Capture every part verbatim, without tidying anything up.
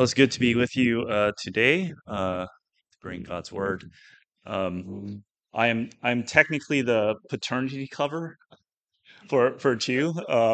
Well, it's good to be with you uh, today uh, to bring God's word. Um, I am I'm technically the paternity cover for for Chu. Um,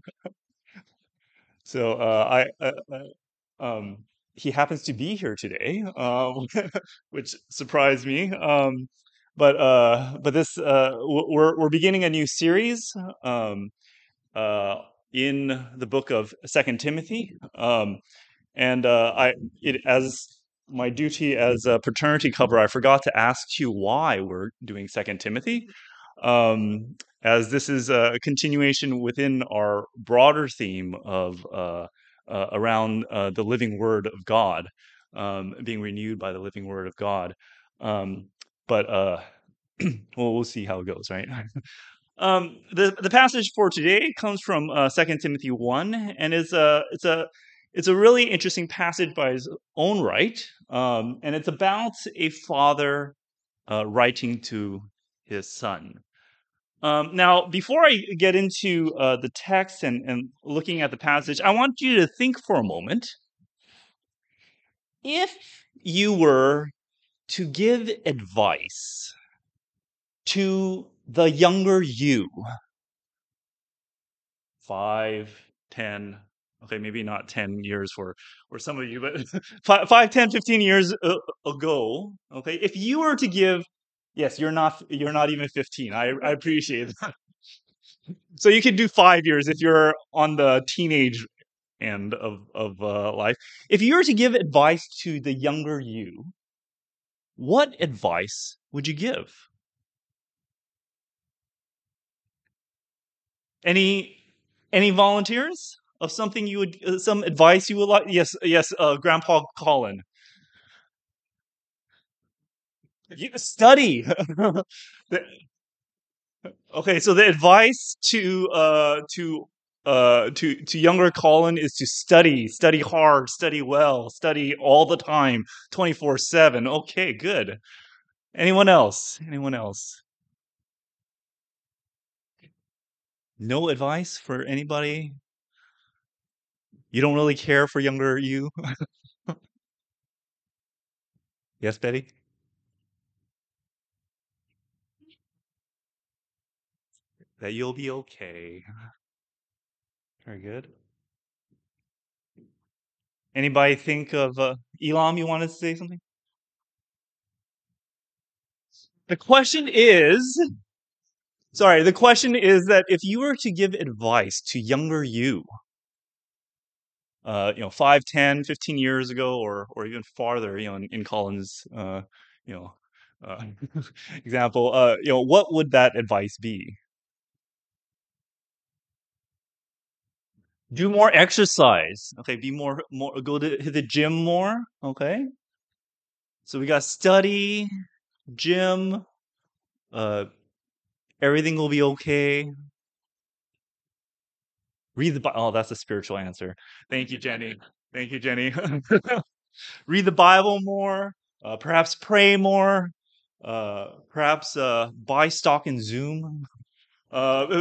so uh, I uh, uh, um, he happens to be here today, um, which surprised me. Um, but uh, but this uh, w- we're we're beginning a new series um, uh, in the book of Second Timothy. Um, And uh, I, it, as my duty as a paternity cover, I forgot to ask you why we're doing Second Timothy, um, as this is a continuation within our broader theme of uh, uh, around uh, the living Word of God, um, being renewed by the living Word of God. Um, but uh, well, we'll see how it goes, right? Um, the the passage for today comes from uh, Second Timothy one, and is a it's a it's a really interesting passage by its own right, um, and it's about a father uh, writing to his son. Um, now, before I get into uh, the text and, and looking at the passage, I want you to think for a moment. If you were to give advice to the younger you, five, ten, okay, maybe not ten years for for some of you, but five, five, ten, fifteen years a- ago, okay, if you were to give, yes, you're not you're not even fifteen. I I appreciate that. So you could do five years if you're on the teenage end of of uh, life. If you were to give advice to the younger you, what advice would you give? Any any volunteers of something you would uh, some advice you would like? Yes, yes, uh, Grandpa Colin. You study. The- okay, so the advice to uh to uh to to younger Colin is to study, study hard, study well, study all the time, twenty-four seven. Okay, good. Anyone else? Anyone else? No advice for anybody? You don't really care for younger you? Yes, Betty? That you'll be okay. Very good. Anybody think of uh, Elam? You wanted to say something? The question is, sorry, the question is that if you were to give advice to younger you, uh, you know, five, ten, fifteen years ago, or or even farther, you know, in, in Colin's, uh, you know, uh, example, uh, you know, what would that advice be? Do more exercise. Okay, be more, more, go to hit the gym more. Okay, so we got study, gym, uh, everything will be okay. Read the Bible. Oh, that's a spiritual answer. Thank you, Jenny. Thank you, Jenny. Read the Bible more. Uh, perhaps pray more. Uh, perhaps uh, buy stock in Zoom. Uh,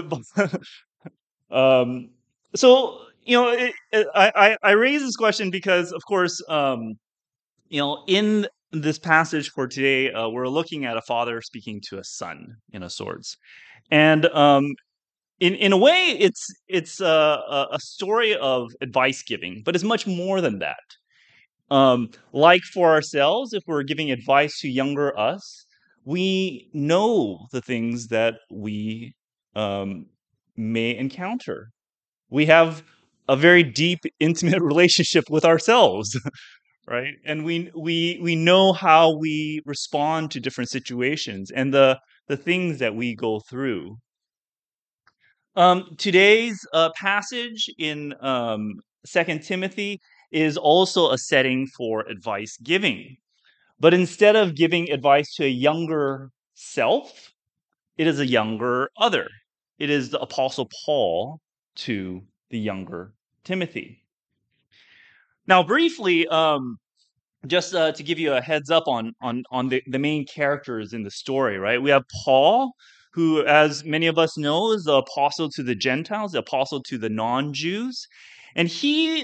um, so you know, it, it, I, I I raise this question because, of course, um, you know, in this passage for today, uh, we're looking at a father speaking to a son, in a sorts, and um, in in a way, it's it's a, a a story of advice giving, but it's much more than that. Um, like for ourselves, if we're giving advice to younger us, we know the things that we um, may encounter. We have a very deep, intimate relationship with ourselves, right? And we we we know how we respond to different situations and the the things that we go through. Um, today's uh, passage in um, Second Timothy is also a setting for advice giving. But instead of giving advice to a younger self, it is a younger other. It is the Apostle Paul to the younger Timothy. Now, briefly, um, just uh, to give you a heads up on on on the, the main characters in the story, right? We have Paul, who, as many of us know, is the apostle to the Gentiles, the apostle to the non-Jews, and he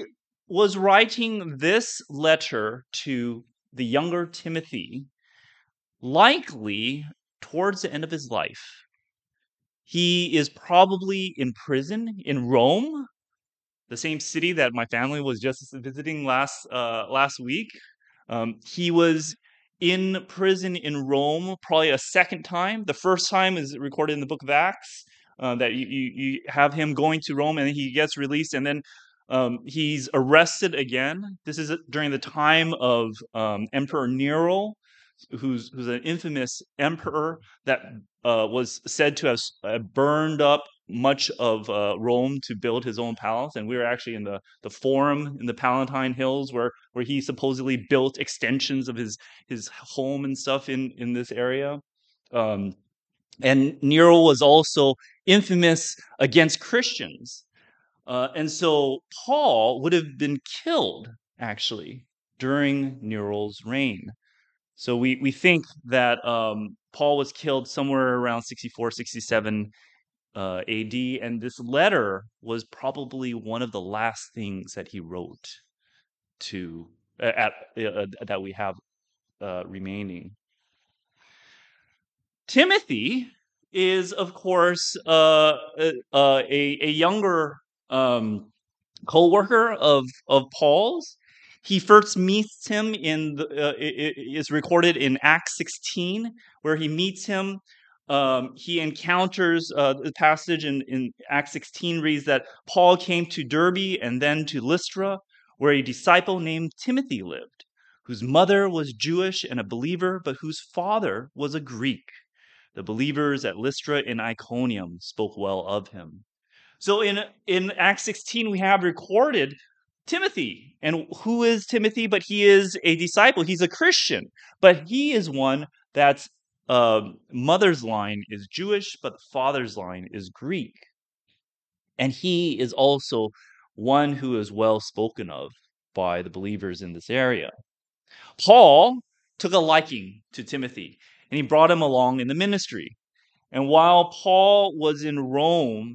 was writing this letter to the younger Timothy, likely towards the end of his life. He is probably in prison in Rome, the same city that my family was just visiting last uh, last week. Um, he was in prison in Rome probably a second time. The first time is recorded in the book of Acts, uh, that you, you, you have him going to Rome and he gets released, and then um, he's arrested again. This is during the time of um, Emperor Nero, who's who's an infamous emperor that uh, was said to have uh, burned up much of uh, Rome to build his own palace. And we were actually in the, the Forum in the Palatine Hills, where where he supposedly built extensions of his his home and stuff in in this area. Um, and Nero was also infamous against Christians, uh, and so Paul would have been killed actually during Nero's reign. So we, we think that um, Paul was killed somewhere around sixty-four, sixty-seven uh, A D, and this letter was probably one of the last things that he wrote to uh, at uh, that we have uh, remaining. Timothy is, of course, uh, uh, a a younger um, co-worker of of Paul's. He first meets him in the, uh, it, it is recorded in Acts sixteen, where he meets him. Um, he encounters uh, the passage in, in Acts sixteen reads that Paul came to Derbe and then to Lystra, where a disciple named Timothy lived, whose mother was Jewish and a believer, but whose father was a Greek. The believers at Lystra and Iconium spoke well of him. So in in Acts sixteen, we have recorded Timothy. And who is Timothy? But he is a disciple. He's a Christian. But he is one that's uh, mother's line is Jewish, but the father's line is Greek. And he is also one who is well spoken of by the believers in this area. Paul took a liking to Timothy, and he brought him along in the ministry. And while Paul was in Rome,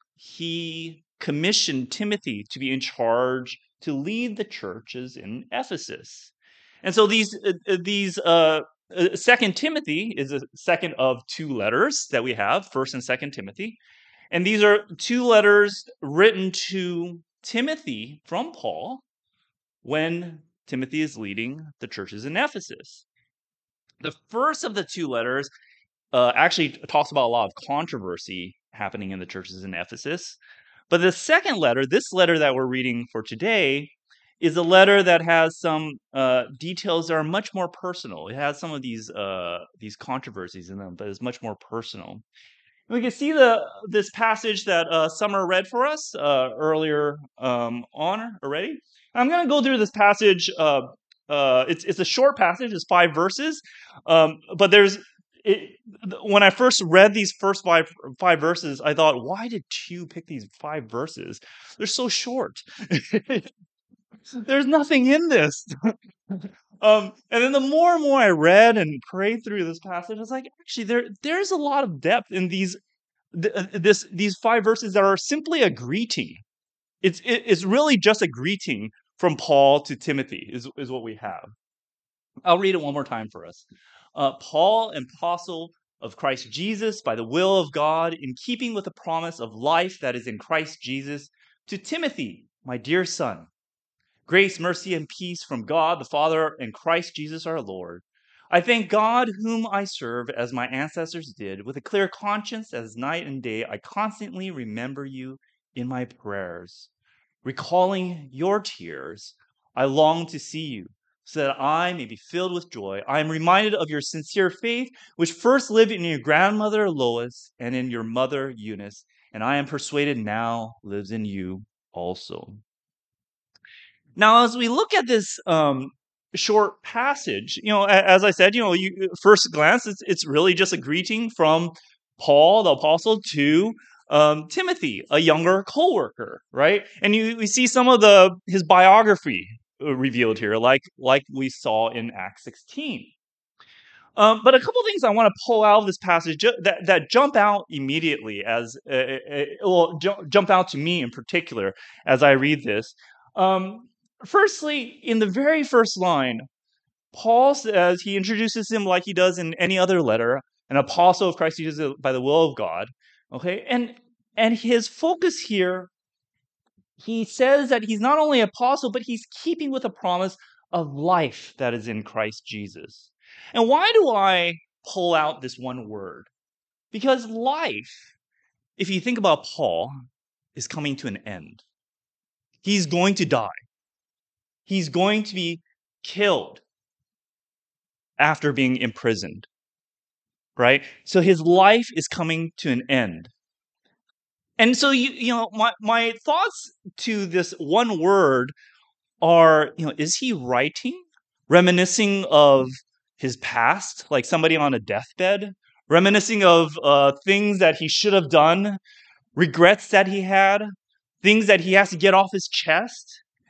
he commissioned Timothy to be in charge to lead the churches in Ephesus. And so these uh, these uh, uh, Second Timothy is a second of two letters that we have, First and Second Timothy, and these are two letters written to Timothy from Paul when Timothy is leading the churches in Ephesus. The first of the two letters uh, actually talks about a lot of controversy happening in the churches in Ephesus. But the second letter, this letter that we're reading for today, is a letter that has some uh, details that are much more personal. It has some of these uh, these controversies in them, but it's much more personal. And we can see the this passage that uh, Summer read for us uh, earlier um, on already. I'm going to go through this passage. Uh, uh, it's it's a short passage. It's five verses, um, but there's it, when I first read these first five five verses, I thought, why did you pick these five verses? They're so short. There's nothing in this. um, and then the more and more I read and prayed through this passage, I was like, actually, there there's a lot of depth in these th- uh, this these five verses that are simply a greeting. It's it, it's really just a greeting from Paul to Timothy is is what we have. I'll read it one more time for us. Uh, Paul, an apostle of Christ Jesus, by the will of God, in keeping with the promise of life that is in Christ Jesus, to Timothy, my dear son, grace, mercy, and peace from God the Father and Christ Jesus our Lord. I thank God whom I serve as my ancestors did, with a clear conscience as night and day I constantly remember you in my prayers. Recalling your tears, I long to see you, so that I may be filled with joy. I am reminded of your sincere faith, which first lived in your grandmother Lois and in your mother Eunice, and I am persuaded now lives in you also. Now, as we look at this um, short passage, you know, as I said, you know, you, first glance, it's it's really just a greeting from Paul, the apostle, to um, Timothy, a younger co-worker, right? And you we see some of the his biography revealed here, like like we saw in Acts sixteen. Um, but a couple things I want to pull out of this passage that, that jump out immediately as uh, uh, well, ju- jump out to me in particular as I read this. Um, Firstly, in the very first line, Paul says, he introduces him like he does in any other letter, an apostle of Christ Jesus by the will of God. Okay, and and his focus here, he says that he's not only an apostle, but he's keeping with a promise of life that is in Christ Jesus. And why do I pull out this one word? Because life, if you think about Paul, is coming to an end. He's going to die. He's going to be killed after being imprisoned, right? So his life is coming to an end. And so, you, you know, my, my thoughts to this one word are, you know, is he writing, reminiscing of his past, like somebody on a deathbed, reminiscing of uh, things that he should have done, regrets that he had, things that he has to get off his chest?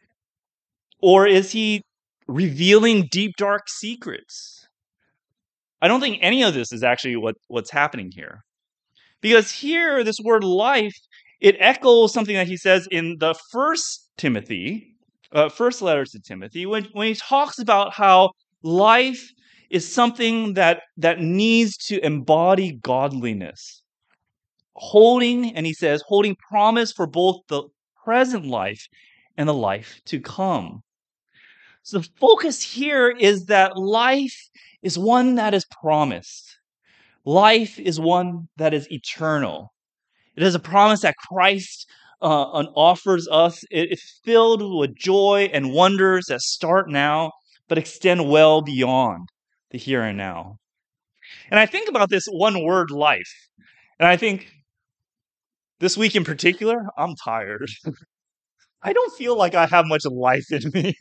Or is he revealing deep, dark secrets? I don't think any of this is actually what, what's happening here. Because here, this word life, it echoes something that he says in the first Timothy, uh, first letter to Timothy, when, when he talks about how life is something that, that needs to embody godliness. Holding, and he says, holding promise for both the present life and the life to come. So the focus here is that life is one that is promised. Life is one that is eternal. It is a promise that Christ uh, offers us. It is filled with joy and wonders that start now, but extend well beyond the here and now. And I think about this one word, life. And I think this week in particular, I'm tired. I don't feel like I have much life in me.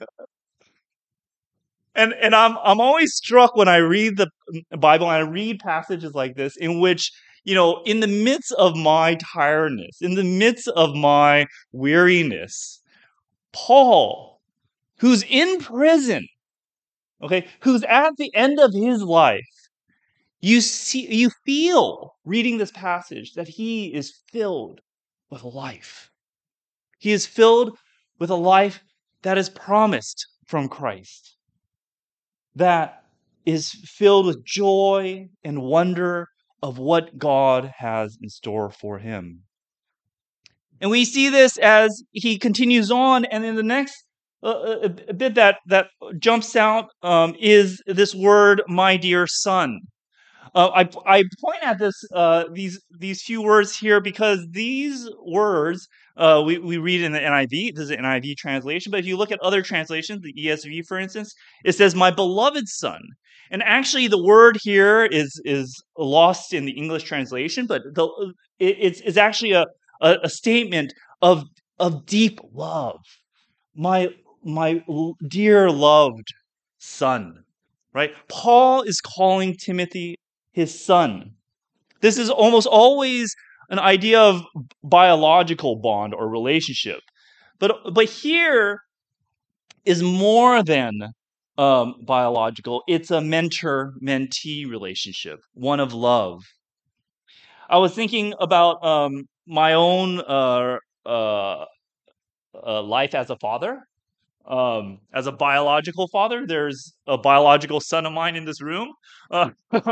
And and I'm I'm always struck when I read the Bible and I read passages like this in which, you know, in the midst of my tiredness, in the midst of my weariness, Paul, who's in prison, okay, who's at the end of his life, you see, you feel reading this passage that he is filled with life. He is filled with a life that is promised from Christ, that is filled with joy and wonder of what God has in store for him. And we see this as he continues on, and in the next uh, a bit that, that jumps out um, is this word, my dear son. Uh, I, I point at this uh, these these few words here because these words uh, we, we read in the N I V. This is an N I V translation, but if you look at other translations, the E S V, for instance, it says "my beloved son." And actually, the word here is is lost in the English translation, but the, it, it's it's actually a, a a statement of of deep love. My my dear loved son, right? Paul is calling Timothy his son. This is almost always an idea of biological bond or relationship. But, but here is more than um, biological. It's a mentor-mentee relationship, one of love. I was thinking about um, my own uh, uh, uh, life as a father. Um, as a biological father, there's a biological son of mine in this room. Uh,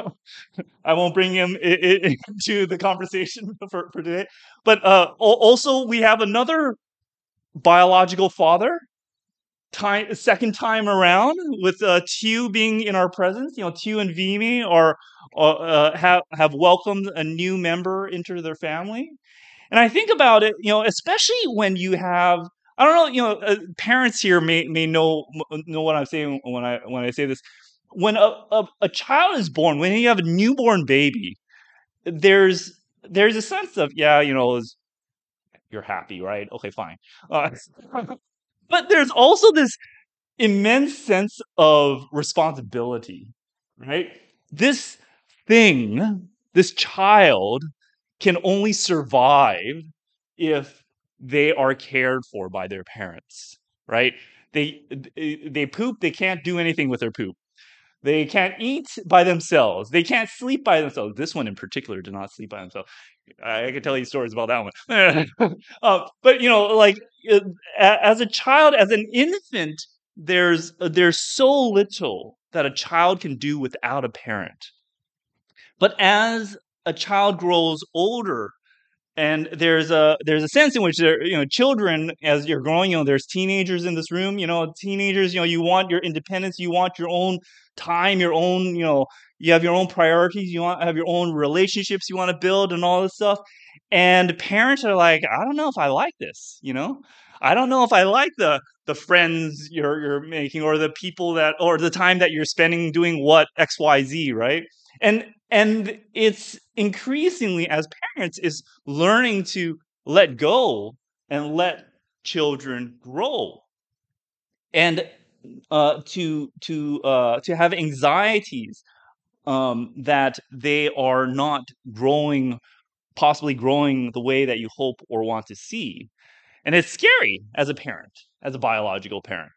I won't bring him I- I- into the conversation for, for today. But uh, also, we have another biological father, time second time around, with uh, Tew being in our presence. You know, Tew and Vimy are uh, uh, have have welcomed a new member into their family. And I think about it, you know, especially when you have, I don't know, you know, uh, parents here may may know know what I'm saying when I when I say this. When a, a, a child is born, when you have a newborn baby, there's there's a sense of, yeah, you know, is- you're happy, right? Okay, fine. Uh, but there's also this immense sense of responsibility, right? This thing, this child, can only survive if they are cared for by their parents, right? They they poop, they can't do anything with their poop. They can't eat by themselves. They can't sleep by themselves. This one in particular did not sleep by himself. I, I could tell you stories about that one. uh, but you know, like uh, a- as a child, as an infant, there's uh, there's so little that a child can do without a parent. But as a child grows older, and there's a there's a sense in which there, you know, children, as you're growing, you know, there's teenagers in this room, you know, teenagers, you know, you want your independence, you want your own time, your own, you know, you have your own priorities, you want to have your own relationships you want to build and all this stuff. And parents are like, I don't know if I like this, you know, I don't know if I like the the friends you're you're making, or the people that, or the time that you're spending doing what X Y Z, right? And and it's increasingly, as parents, is learning to let go and let children grow, and uh, to to uh, to have anxieties um, that they are not growing, possibly growing the way that you hope or want to see, and it's scary as a parent, as a biological parent.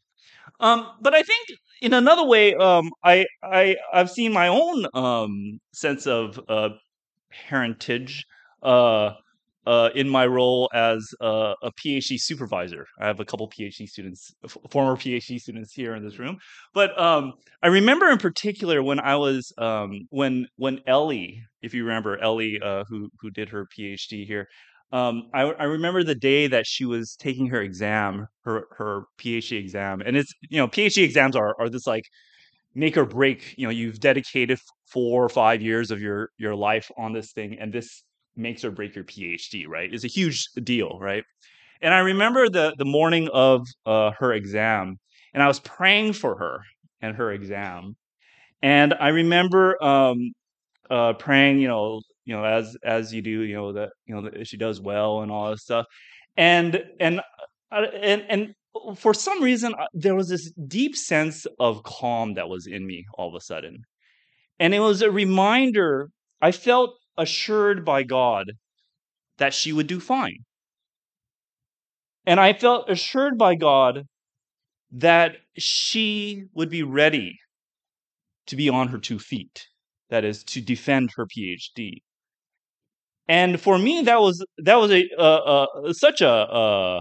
Um, but I think in another way, um, I I I've seen my own um, sense of uh, parentage uh, uh, in my role as a, a PhD supervisor. I have a couple PhD students, f- former PhD students here in this room. But um, I remember in particular when I was um, when when Ellie, if you remember Ellie, uh, who who did her PhD here. Um, I, I remember the day that she was taking her exam, her her PhD exam, and it's, you know, PhD exams are are this like make or break. You know, you've dedicated four or five years of your your life on this thing, and this makes or break your PhD, right? It's a huge deal, right? And I remember the the morning of uh, her exam, and I was praying for her and her exam, and I remember um, uh, praying, you know, you know, as as you do, you know, that, you know, that she does well and all this stuff, and and uh, and and for some reason, uh, there was this deep sense of calm that was in me all of a sudden, and it was a reminder. I felt assured by God that she would do fine, and I felt assured by God that she would be ready to be on her two feet. That is, to defend her PhD. And for me, that was that was a uh, uh, such a uh,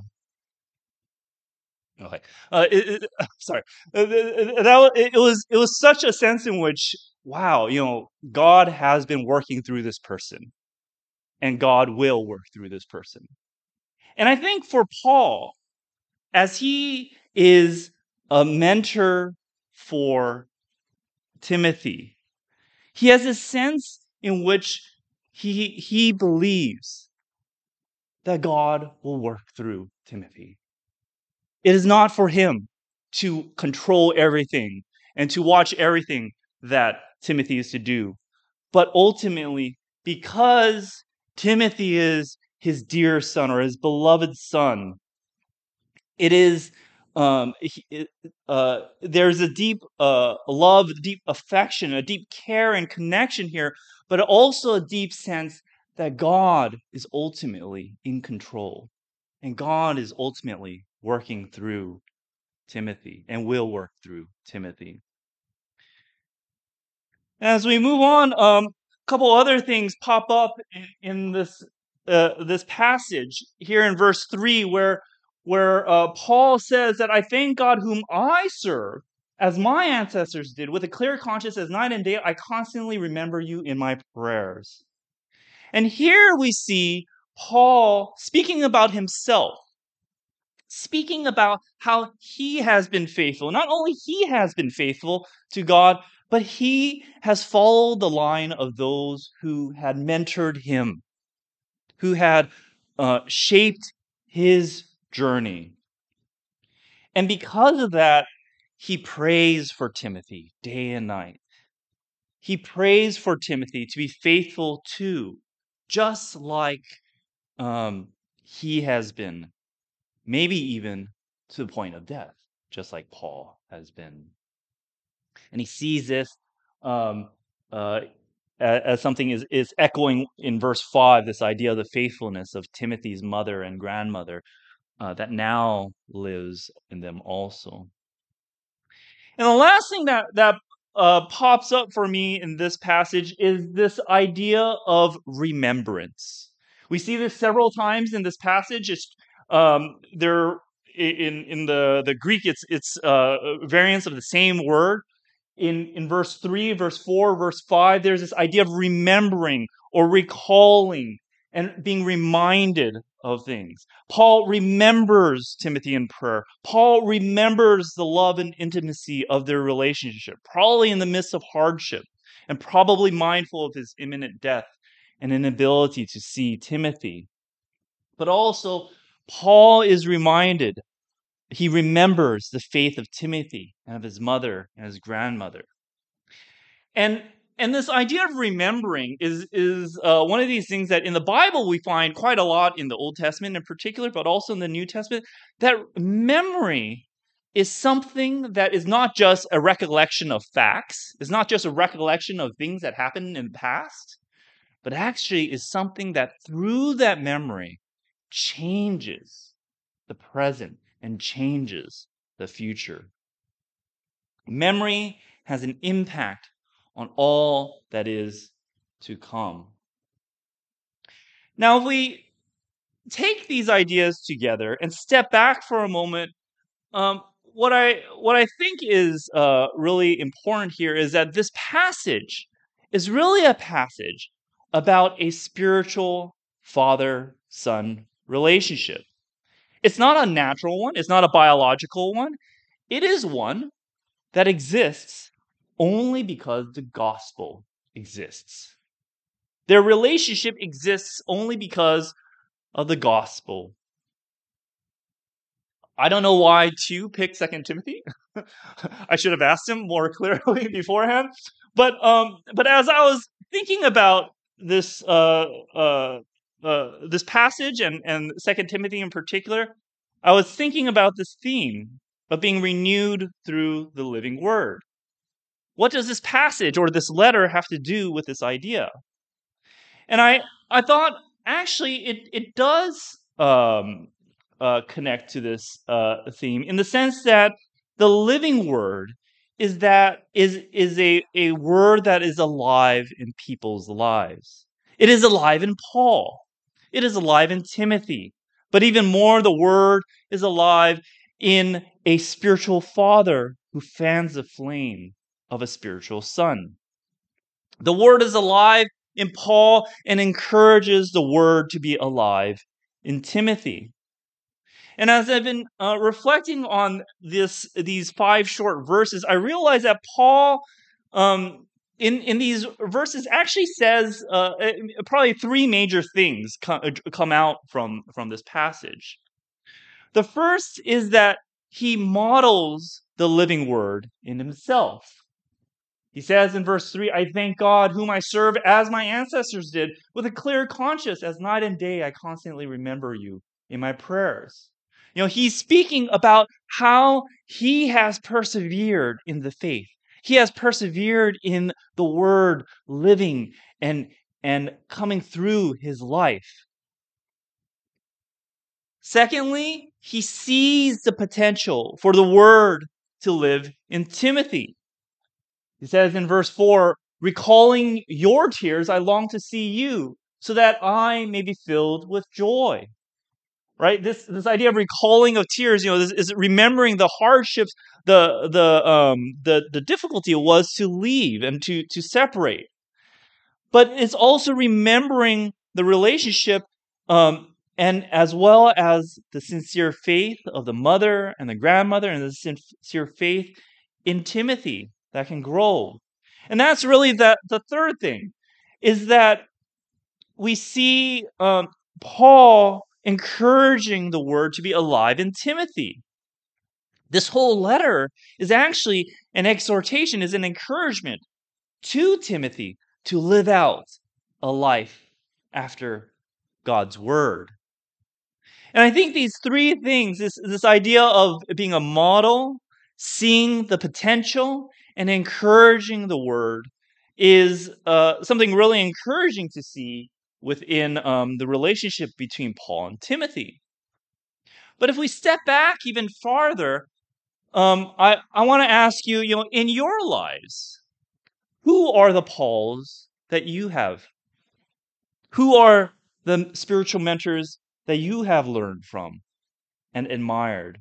okay. Uh, it, it, sorry. Uh, that was, it was it was such a sense in which, wow, you know, God has been working through this person, and God will work through this person. And I think for Paul, as he is a mentor for Timothy, he has a sense in which he he believes that God will work through Timothy. It is not for him to control everything and to watch everything that Timothy is to do, but ultimately, because Timothy is his dear son, or his beloved son, it is um, he- it- uh, there's a deep uh, love, deep affection, a deep care and connection here, but also a deep sense that God is ultimately in control, and God is ultimately working through Timothy, and will work through Timothy. As we move on, um, a couple other things pop up in, in this uh, this passage here in verse three, where where uh, Paul says that I thank God whom I serve, as my ancestors did, with a clear conscience, as night and day I constantly remember you in my prayers. And here we see Paul speaking about himself, speaking about how he has been faithful. Not only he has been faithful to God, but he has followed the line of those who had mentored him, who had uh, shaped his journey. And because of that, he prays for Timothy day and night. He prays for Timothy to be faithful too, just like um, he has been, maybe even to the point of death, just like Paul has been. And he sees this um, uh, as something is, is echoing in verse five, this idea of the faithfulness of Timothy's mother and grandmother uh, that now lives in them also. And the last thing that, that uh, pops up for me in this passage is this idea of remembrance. We see this several times in this passage. It's um, there in in the the Greek. It's it's uh, variants of the same word. In in verse three, verse four, verse five, there's this idea of remembering or recalling and being reminded of things. Paul remembers Timothy in prayer. Paul remembers the love and intimacy of their relationship, probably in the midst of hardship, and probably mindful of his imminent death and inability to see Timothy. But also, Paul is reminded, he remembers the faith of Timothy and of his mother and his grandmother. And and this idea of remembering is is uh, one of these things that in the Bible we find quite a lot in the Old Testament in particular, but also in the New Testament. That memory is something that is not just a recollection of facts, is not just a recollection of things that happened in the past, but actually is something that through that memory changes the present and changes the future. Memory has an impact on all that is to come. Now, if we take these ideas together and step back for a moment, um, what I what I think is uh, really important here is that this passage is really a passage about a spiritual father-son relationship. It's not a natural one. It's not a biological one. It is one that exists only because the gospel exists. Their relationship exists only because of the gospel. I don't know why two picked Second Timothy. I should have asked him more clearly beforehand. But um, but as I was thinking about this uh, uh, uh, this passage and and Second Timothy in particular, I was thinking about this theme of being renewed through the living word. What does this passage or this letter have to do with this idea? And I, I thought actually it it does um, uh, connect to this uh, theme in the sense that the living word is that is is a, a word that is alive in people's lives. It is alive in Paul. It is alive in Timothy. But even more, the word is alive in a spiritual father who fans the flame of a spiritual son. The word is alive in Paul and encourages the word to be alive in Timothy. And as I've been uh, reflecting on this, these five short verses, I realize that Paul, um, in in these verses, actually says uh, probably three major things come, come out from from this passage. The first is that he models the living word in himself. He says in verse three, I thank God whom I serve as my ancestors did, with a clear conscience, as night and day I constantly remember you in my prayers. You know, he's speaking about how he has persevered in the faith. He has persevered in the word living and, and coming through his life. Secondly, he sees the potential for the word to live in Timothy. He says in verse four, recalling your tears, I long to see you so that I may be filled with joy. Right? This this idea of recalling of tears, you know, this is remembering the hardships, the the um the, the difficulty it was to leave and to, to separate. But it's also remembering the relationship um, and as well as the sincere faith of the mother and the grandmother and the sincere faith in Timothy that can grow. And that's really the, the third thing, is that we see um, Paul encouraging the word to be alive in Timothy. This whole letter is actually an exhortation, is an encouragement to Timothy to live out a life after God's word. And I think these three things, this, this idea of being a model, seeing the potential, and encouraging the word is uh, something really encouraging to see within um, the relationship between Paul and Timothy. But if we step back even farther, um, I, I want to ask you, you know, in your lives, Who are the Pauls that you have? Who are the spiritual mentors that you have learned from and admired?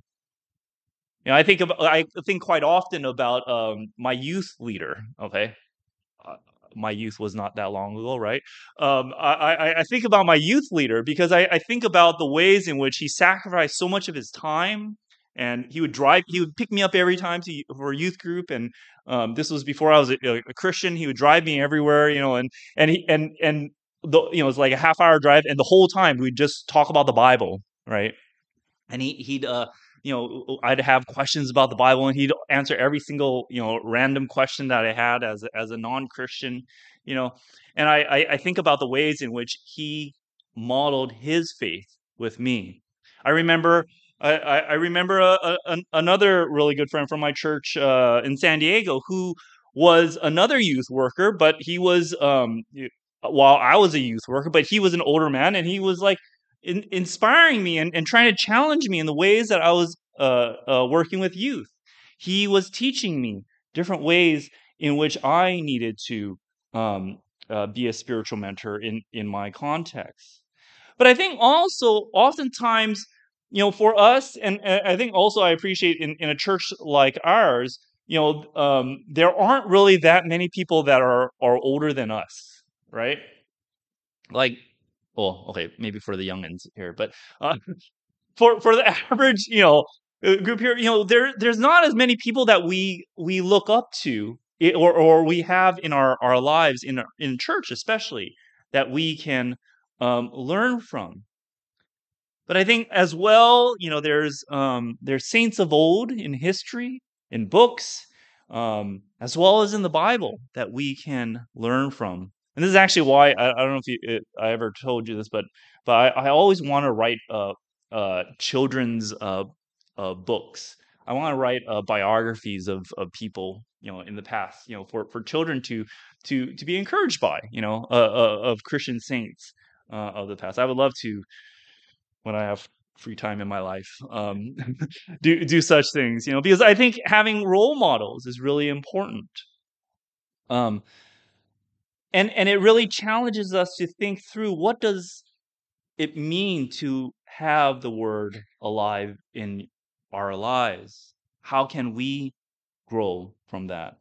You know, I think about, I think quite often about um, my youth leader. Okay, uh, my youth was not that long ago, right? Um, I, I, I think about my youth leader because I, I think about the ways in which he sacrificed so much of his time, and he would drive, he would pick me up every time to for a youth group, and um, this was before I was a, a Christian. He would drive me everywhere, you know, and and he and and the you know it's like a half hour drive, and the whole time we'd just talk about the Bible, right? And he he'd uh you know I'd have questions about the Bible, and he'd answer every single you know random question that I had as a, as a non-Christian, you know. And I, I I think about the ways in which he modeled his faith with me. I remember I I I remember a, a, an- another really good friend from my church uh, in San Diego who was another youth worker, but he was um y- while I was a youth worker, but he was an older man, and he was like in, inspiring me and, and trying to challenge me in the ways that I was uh, uh, working with youth. He was teaching me different ways in which I needed to um, uh, be a spiritual mentor in in my context. But I think also, oftentimes, you know, for us, and, and I think also I appreciate in, in a church like ours, you know, um, there aren't really that many people that are are older than us, right? Like, well, okay, maybe for the youngins here, but uh, for for the average, you know, uh, group here, you know, there there's not as many people that we we look up to, i- or or we have in our our lives in our, in church especially, that we can um, learn from. But I think as well, you know, there's um, there's saints of old in history, in books, um, as well as in the Bible that we can learn from. And this is actually why I, I don't know if you, it, I ever told you this, but but I, I always want to write uh, uh, children's uh, uh, books. I want to write uh, biographies of of people, you know, in the past, you know, for for children to to to be encouraged by, you know, uh, uh, of Christian saints uh, of the past. I would love to when I have free time in my life, um, do do such things, you know, because I think having role models is really important. Um, and and it really challenges us to think through what does it mean to have the word alive in our lives? How can we grow from that?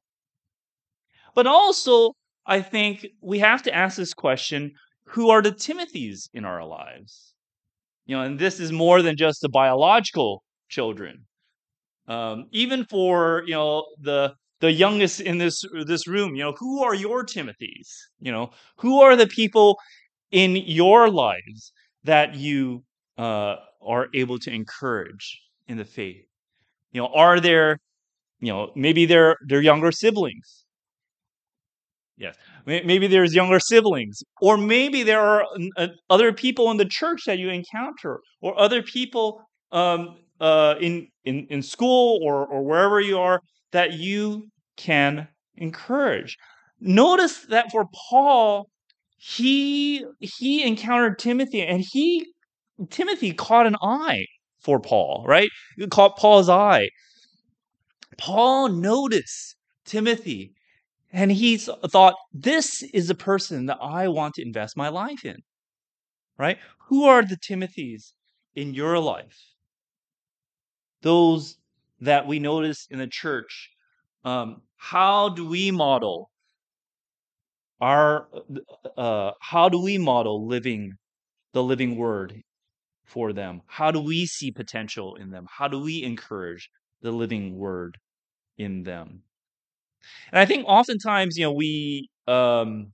But also, I think we have to ask this question: who are the Timothys in our lives? You know, and this is more than just the biological children. Um, even for you know the the youngest in this this room, you know, who are your Timothys? You know, who are the people in your lives that you uh, are able to encourage in the faith? You know, are there you know maybe they're they're younger siblings. Yes. May- Maybe there's younger siblings, or maybe there are n- uh, other people in the church that you encounter, or other people um, uh, in, in in school or or wherever you are that you can encourage. Notice that for Paul, he he encountered Timothy, and he Timothy caught an eye for Paul, right? He caught Paul's eye. Paul noticed Timothy, and he thought, this is a person that I want to invest my life in, right? Who are the Timothys in your life? Those that we notice in the church. Um, how do we model our, uh, how do we model living the living word for them? How do we see potential in them? How do we encourage the living word in them? And I think oftentimes, you know, we, um,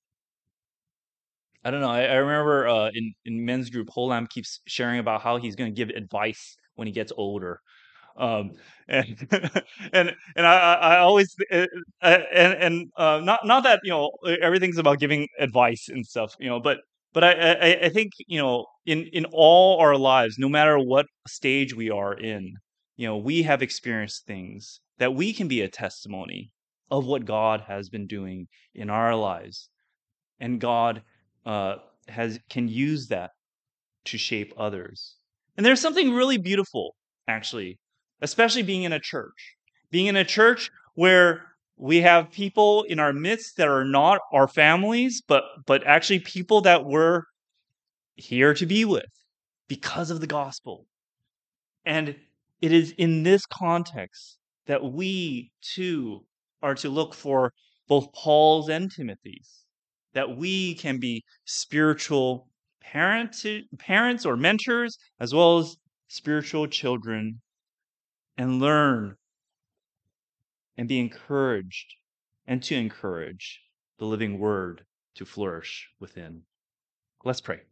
I don't know. I, I remember uh, in in men's group, Holam keeps sharing about how he's going to give advice when he gets older. Um, and and and I, I I always uh, uh, and and uh, not not that you know everything's about giving advice and stuff, you know, but but I, I I think you know in in all our lives, no matter what stage we are in, you know, we have experienced things that we can be a testimony of what God has been doing in our lives, and God uh, has can use that to shape others. And there's something really beautiful, actually, especially being in a church, being in a church where we have people in our midst that are not our families, but but actually people that we're here to be with because of the gospel. And it is in this context that we too are to look for both Paul's and Timothy's, that we can be spiritual parent, parents or mentors, as well as spiritual children, and learn and be encouraged and to encourage the living word to flourish within. Let's pray.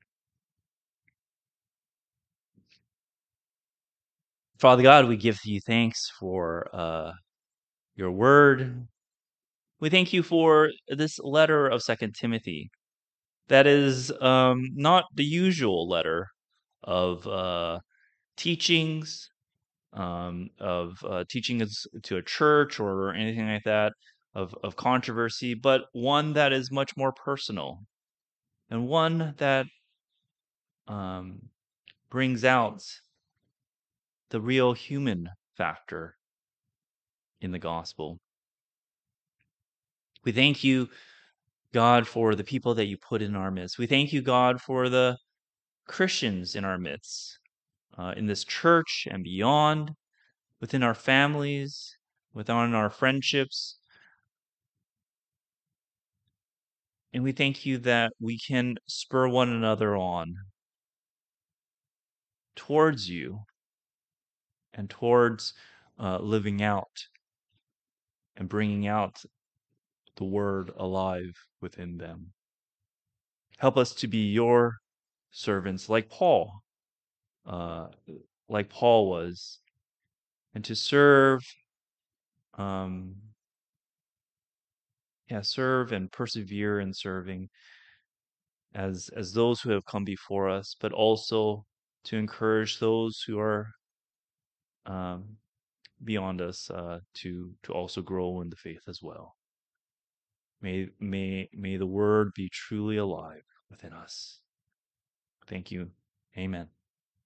Father God, we give you thanks for uh, your word. We thank you for this letter of Second Timothy. That is um, not the usual letter of uh, teachings, um, of uh, teaching us to a church or anything like that, of, of controversy, but one that is much more personal and one that um, brings out the real human factor in the gospel. We thank you, God, for the people that you put in our midst. We thank you, God, for the Christians in our midst, uh, in this church and beyond, within our families, within our friendships. And we thank you that we can spur one another on towards you and towards uh, living out and bringing out the word alive within them. Help us to be your servants like Paul, uh, like Paul was, and to serve, um, yeah, serve and persevere in serving as as those who have come before us, but also to encourage those who are um, beyond us uh, to to also grow in the faith as well. May may may the word be truly alive within us. Thank you. Amen.